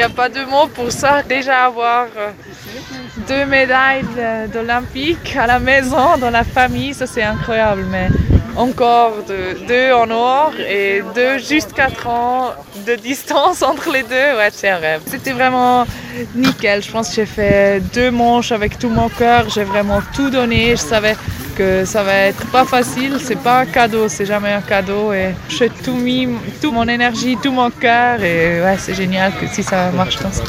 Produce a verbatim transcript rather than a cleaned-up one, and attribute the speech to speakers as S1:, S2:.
S1: a pas de mots pour ça. Déjà avoir deux médailles d'Olympique à la maison, dans la famille, ça c'est incroyable. Mais encore de, deux en or et deux juste quatre ans de distance entre les deux, ouais, c'est un rêve. C'était vraiment nickel. Je pense que j'ai fait deux manches avec tout mon cœur. J'ai vraiment tout donné. Je savais que ça va être pas facile. C'est pas un cadeau, c'est jamais un cadeau. Et j'ai tout mis, toute mon énergie, tout mon cœur. Et ouais, c'est génial que si ça marche comme ça.